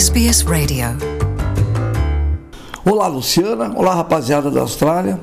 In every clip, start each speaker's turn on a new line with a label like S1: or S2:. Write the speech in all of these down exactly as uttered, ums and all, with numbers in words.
S1: S B S Radio.
S2: Olá, Luciana. Olá, rapaziada da Austrália.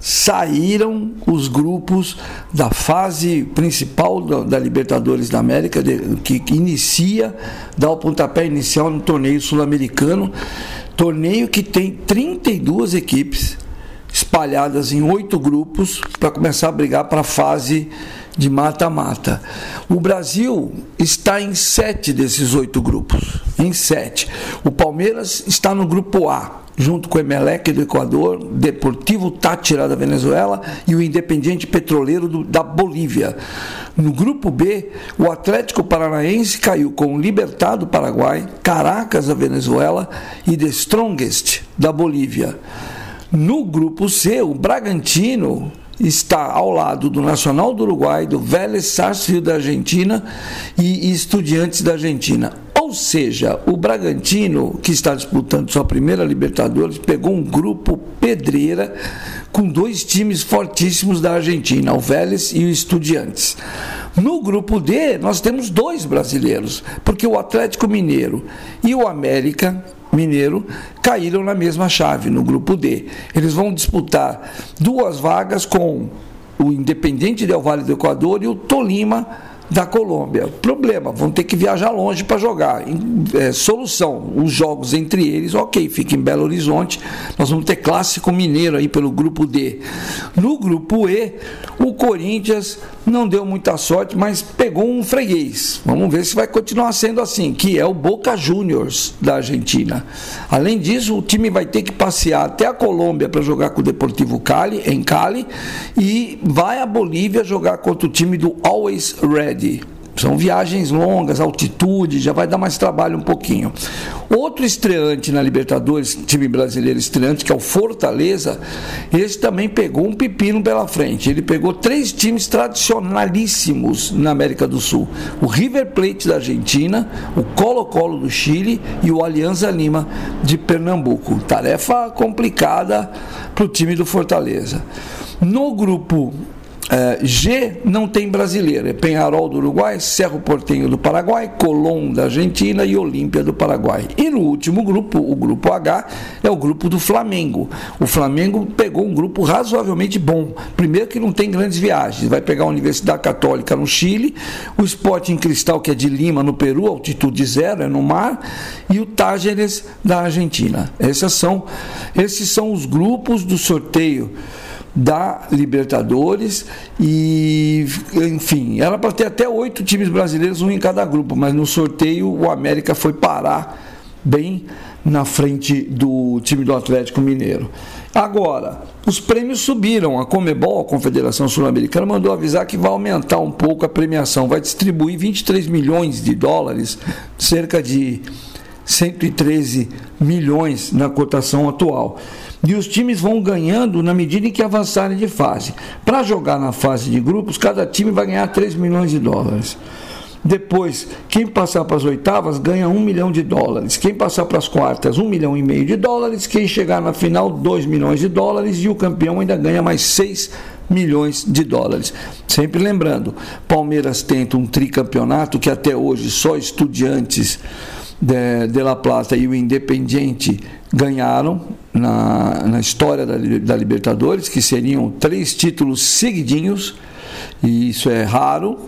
S2: Saíram os grupos da fase principal da, da Libertadores da América, de, que, que inicia, dá o pontapé inicial no torneio sul-americano, torneio que tem trinta e duas equipes espalhadas em oito grupos para começar a brigar para a fase de mata-mata. O Brasil está em sete desses oito grupos, em sete. O Palmeiras está no grupo A, junto com o Emelec do Equador, Deportivo Táchira da Venezuela e o Independiente Petroleiro do, da Bolívia. No grupo B, o Atlético Paranaense caiu com o Libertad do Paraguai, Caracas da Venezuela e The Strongest da Bolívia. No grupo C, o Bragantino está ao lado do Nacional do Uruguai, do Vélez Sarsfield da Argentina e Estudiantes da Argentina. Ou seja, o Bragantino, que está disputando sua primeira Libertadores, pegou um grupo pedreira com dois times fortíssimos da Argentina, o Vélez e o Estudiantes. No grupo D, nós temos dois brasileiros, porque o Atlético Mineiro e o América Mineiro caíram na mesma chave, no grupo D. Eles vão disputar duas vagas com o Independiente del Valle do Equador e o Tolima da Colômbia. Problema, vão ter que viajar longe para jogar. É, solução, os jogos entre eles, ok, fica em Belo Horizonte. Nós vamos ter Clássico Mineiro aí pelo grupo D. No grupo E, o Corinthians não deu muita sorte, mas pegou um freguês. Vamos ver se vai continuar sendo assim, que é o Boca Juniors da Argentina. Além disso, o time vai ter que passear até a Colômbia para jogar com o Deportivo Cali, em Cali, e vai à Bolívia jogar contra o time do Always Ready. São viagens longas, altitude, já vai dar mais trabalho um pouquinho. Outro estreante na Libertadores, time brasileiro estreante, que é o Fortaleza, esse também pegou um pepino pela frente. Ele pegou três times tradicionalíssimos na América do Sul. O River Plate da Argentina, o Colo-Colo do Chile e o Alianza Lima de Pernambuco. Tarefa complicada para o time do Fortaleza. No grupo Uh, G não tem brasileiro, é Peñarol do Uruguai, Cerro Porteño do Paraguai, Colón da Argentina e Olímpia do Paraguai. E no último grupo, o grupo H, é o grupo do Flamengo. O Flamengo pegou um grupo razoavelmente bom. Primeiro que não tem grandes viagens, vai pegar a Universidade Católica no Chile, o Sporting Cristal, que é de Lima, no Peru, altitude zero, é no mar, e o Tajeres da Argentina. Esses são, esses são os grupos do sorteio da Libertadores e, enfim, era para ter até oito times brasileiros, um em cada grupo, mas no sorteio o América foi parar bem na frente do time do Atlético Mineiro. Agora, os prêmios subiram. A Conmebol, a Confederação Sul-Americana, mandou avisar que vai aumentar um pouco a premiação, vai distribuir vinte e três milhões de dólares, cerca de cento e treze milhões na cotação atual. E os times vão ganhando na medida em que avançarem de fase. Para jogar na fase de grupos, cada time vai ganhar três milhões de dólares. Depois, quem passar para as oitavas ganha um milhão de dólares. Quem passar para as quartas, um milhão e meio de dólares. Quem chegar na final, dois milhões de dólares. E o campeão ainda ganha mais seis milhões de dólares. Sempre lembrando, Palmeiras tenta um tricampeonato que até hoje só Estudiantes de, de La Plata e o Independiente ganharam na, na história da, da Libertadores, que seriam três títulos seguidinhos, e isso é raro.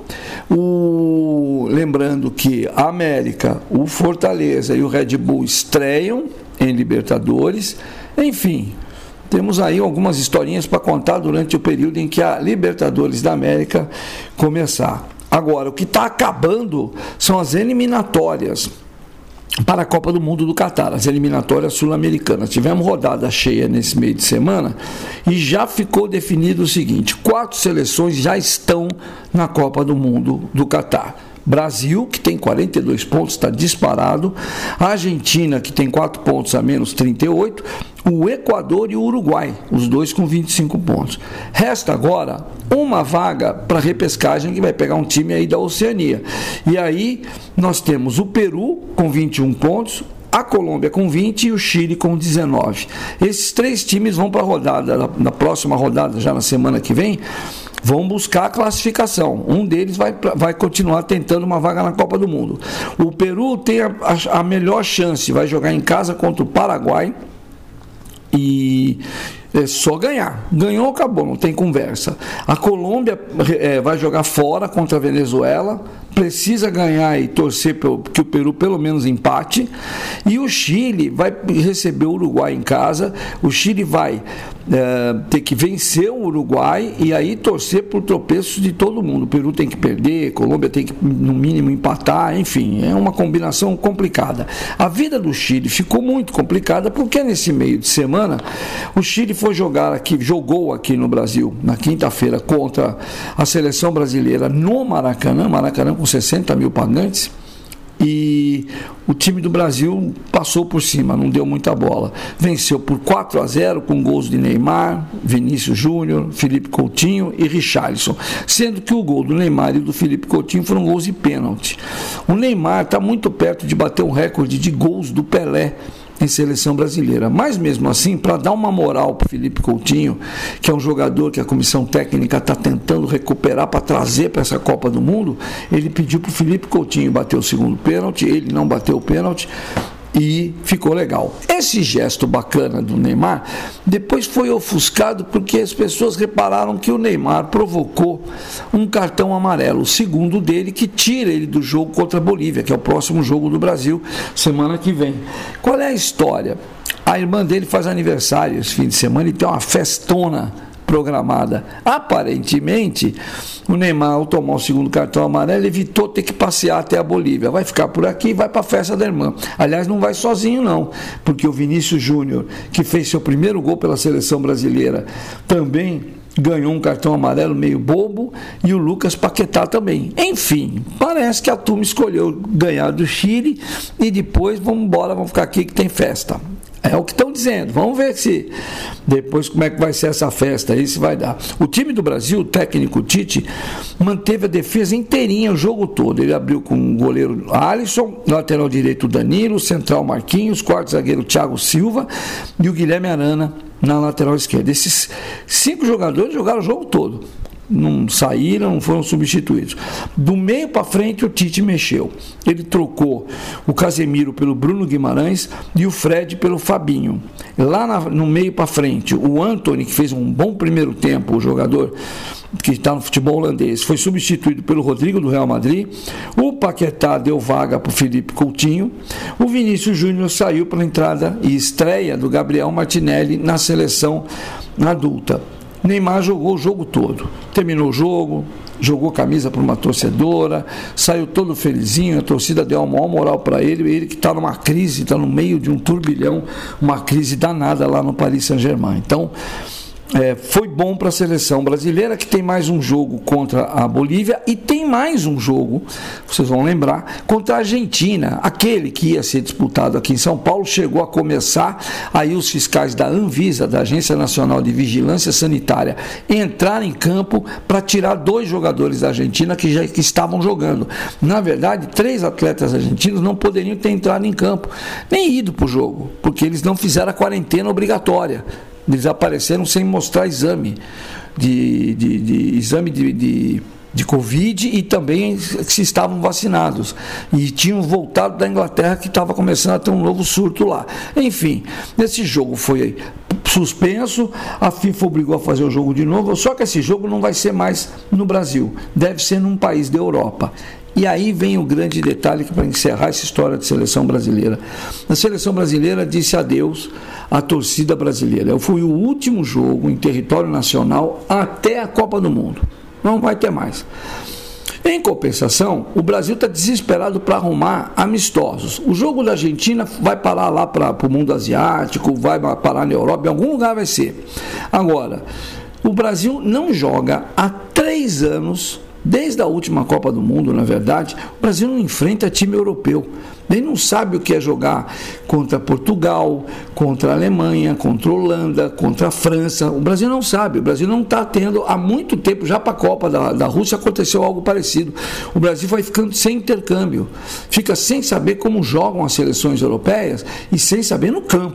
S2: O, lembrando que a América, o Fortaleza e o Red Bull estreiam em Libertadores. Enfim, temos aí algumas historinhas para contar durante o período em que a Libertadores da América começar. Agora, o que está acabando são as eliminatórias para a Copa do Mundo do Catar, as eliminatórias sul-americanas. Tivemos rodada cheia nesse meio de semana e já ficou definido o seguinte: quatro seleções já estão na Copa do Mundo do Catar. Brasil, que tem quarenta e dois pontos, está disparado. A Argentina, que tem quatro pontos a menos, trinta e oito. O Equador e o Uruguai, os dois com vinte e cinco pontos. Resta agora uma vaga para repescagem, que vai pegar um time aí da Oceania. E aí nós temos o Peru com vinte e um pontos, a Colômbia com vinte e o Chile com dezenove. Esses três times vão para a rodada, na próxima rodada, já na semana que vem, vão buscar a classificação. Um deles vai, vai continuar tentando uma vaga na Copa do Mundo. O Peru tem a, a, a melhor chance, vai jogar em casa contra o Paraguai e é só ganhar. Ganhou, acabou, não tem conversa. A Colômbia é, vai jogar fora contra a Venezuela, precisa ganhar e torcer que o Peru pelo menos empate. E o Chile vai receber o Uruguai em casa. O Chile vai é, ter que vencer o Uruguai e aí torcer por tropeços de todo mundo. O Peru tem que perder, a Colômbia tem que no mínimo empatar, enfim, é uma combinação complicada. A vida do Chile ficou muito complicada porque nesse meio de semana o Chile foi jogar aqui, jogou aqui no Brasil na quinta-feira contra a seleção brasileira no Maracanã, Maracanã com sessenta mil pagantes, e o time do Brasil passou por cima, não deu muita bola. Venceu por quatro a zero com gols de Neymar, Vinícius Júnior, Felipe Coutinho e Richarlison, sendo que o gol do Neymar e do Felipe Coutinho foram gols de pênalti. O Neymar está muito perto de bater um recorde de gols do Pelé em seleção brasileira, mas mesmo assim, para dar uma moral para o Felipe Coutinho, que é um jogador que a comissão técnica está tentando recuperar para trazer para essa Copa do Mundo, ele pediu para o Felipe Coutinho bater o segundo pênalti, ele não bateu o pênalti e ficou legal. Esse gesto bacana do Neymar depois foi ofuscado porque as pessoas repararam que o Neymar provocou um cartão amarelo, o segundo dele, que tira ele do jogo contra a Bolívia, que é o próximo jogo do Brasil, semana que vem. Qual é a história? A irmã dele faz aniversário esse fim de semana e tem uma festona programada. Aparentemente, o Neymar, ao tomar o segundo cartão amarelo, evitou ter que passear até a Bolívia. Vai ficar por aqui e vai para a festa da irmã. Aliás, não vai sozinho não, porque o Vinícius Júnior, que fez seu primeiro gol pela seleção brasileira, também ganhou um cartão amarelo meio bobo, e o Lucas Paquetá também. Enfim, parece que a turma escolheu ganhar do Chile e depois vamos embora, vamos ficar aqui que tem festa. É o que estão dizendo. Vamos ver se depois como é que vai ser essa festa aí, se vai dar. O time do Brasil, o técnico Tite, manteve a defesa inteirinha o jogo todo. Ele abriu com o goleiro Alisson, lateral direito Danilo, central Marquinhos, quarto zagueiro Thiago Silva e o Guilherme Arana na lateral esquerda. Esses cinco jogadores jogaram o jogo todo. Não saíram, não foram substituídos. Do meio para frente o Tite mexeu. Ele trocou o Casemiro pelo Bruno Guimarães e o Fred pelo Fabinho. Lá na, no meio para frente, o Antony, que fez um bom primeiro tempo, o jogador que está no futebol holandês, foi substituído pelo Rodrigo do Real Madrid. O Paquetá deu vaga para o Felipe Coutinho. O Vinícius Júnior saiu para a entrada e estreia do Gabriel Martinelli na seleção adulta. Neymar jogou o jogo todo, terminou o jogo, jogou camisa para uma torcedora, saiu todo felizinho, a torcida deu uma maior moral para ele, ele que está numa crise, está no meio de um turbilhão, uma crise danada lá no Paris Saint-Germain. Então, É, foi bom para a seleção brasileira, que tem mais um jogo contra a Bolívia e tem mais um jogo, vocês vão lembrar, contra a Argentina. Aquele que ia ser disputado aqui em São Paulo chegou a começar, aí os fiscais da Anvisa, da Agência Nacional de Vigilância Sanitária, entraram em campo para tirar dois jogadores da Argentina que já que estavam jogando. Na verdade, três atletas argentinos não poderiam ter entrado em campo, nem ido para o jogo, porque eles não fizeram a quarentena obrigatória. Eles apareceram sem mostrar exame de, de, de, exame de, de, de Covid e também se estavam vacinados. E tinham voltado da Inglaterra, que estava começando a ter um novo surto lá. Enfim, esse jogo foi suspenso, a FIFA obrigou a fazer o jogo de novo, só que esse jogo não vai ser mais no Brasil, deve ser num país da Europa. E aí vem o grande detalhe para encerrar essa história de seleção brasileira. A seleção brasileira disse adeus à torcida brasileira. Foi o último jogo em território nacional até a Copa do Mundo. Não vai ter mais. Em compensação, o Brasil está desesperado para arrumar amistosos. O jogo da Argentina vai parar lá para o mundo asiático, vai parar na Europa, em algum lugar vai ser. Agora, o Brasil não joga há três anos. Desde a última Copa do Mundo, na verdade, o Brasil não enfrenta time europeu. Ele não sabe o que é jogar contra Portugal, contra a Alemanha, contra a Holanda, contra a França. O Brasil não sabe. O Brasil não está tendo há muito tempo, já para a Copa da, da Rússia aconteceu algo parecido. O Brasil vai ficando sem intercâmbio. Fica sem saber como jogam as seleções europeias e sem saber no campo.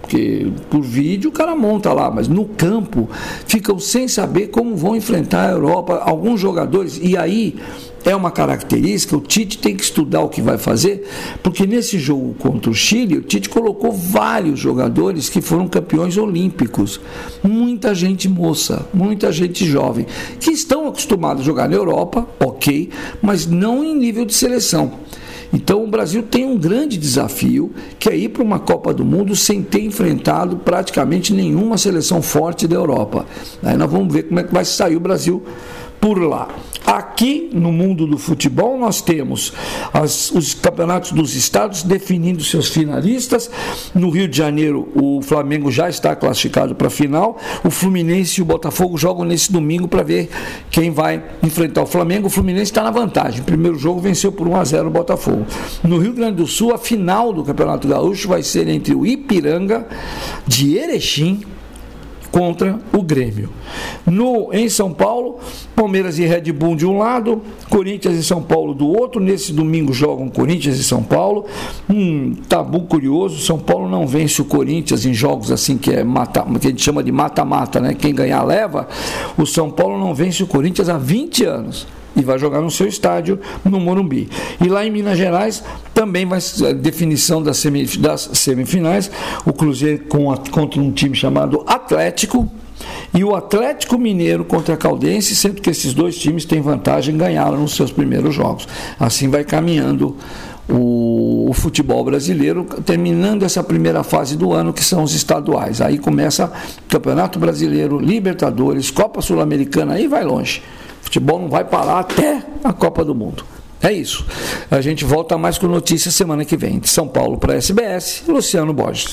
S2: porque por vídeo o cara monta lá, mas no campo ficam sem saber como vão enfrentar a Europa, alguns jogadores, e aí é uma característica, o Tite tem que estudar o que vai fazer, porque nesse jogo contra o Chile, o Tite colocou vários jogadores que foram campeões olímpicos, muita gente moça, muita gente jovem, que estão acostumados a jogar na Europa, ok, mas não em nível de seleção. Então o Brasil tem um grande desafio, que é ir para uma Copa do Mundo sem ter enfrentado praticamente nenhuma seleção forte da Europa. Aí nós vamos ver como é que vai sair o Brasil por lá. Aqui no mundo do futebol nós temos as, os campeonatos dos estados definindo seus finalistas. No Rio de Janeiro o Flamengo já está classificado para a final, o Fluminense e o Botafogo jogam nesse domingo para ver quem vai enfrentar o Flamengo. O Fluminense está na vantagem, o primeiro jogo venceu por um a zero o Botafogo. No Rio Grande do Sul a final do Campeonato Gaúcho vai ser entre o Ipiranga de Erechim contra o Grêmio. No, em São Paulo, Palmeiras e Red Bull de um lado, Corinthians e São Paulo do outro. Nesse domingo jogam Corinthians e São Paulo. Um tabu curioso, São Paulo não vence o Corinthians em jogos assim que é mata, que a gente chama de mata-mata, né? Quem ganhar leva. O São Paulo não vence o Corinthians há vinte anos. E vai jogar no seu estádio, no Morumbi. E lá em Minas Gerais também vai ser a definição das, semif- das semifinais. O Cruzeiro com a, contra um time chamado Atlético e o Atlético Mineiro contra a Caldense, sendo que esses dois times têm vantagem, ganharam nos seus primeiros jogos. Assim vai caminhando o, o futebol brasileiro, terminando essa primeira fase do ano, que são os estaduais. Aí começa Campeonato Brasileiro, Libertadores, Copa Sul-Americana, aí vai longe. O futebol não vai parar até a Copa do Mundo. É isso. A gente volta mais com notícias semana que vem. De São Paulo para a S B S, Luciano Borges.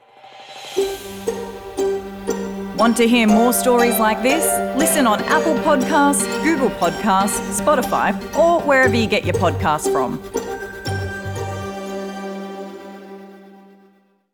S1: Want to hear more stories like this? Listen on Apple Podcasts, Google Podcasts, Spotify, or wherever you get your podcasts from.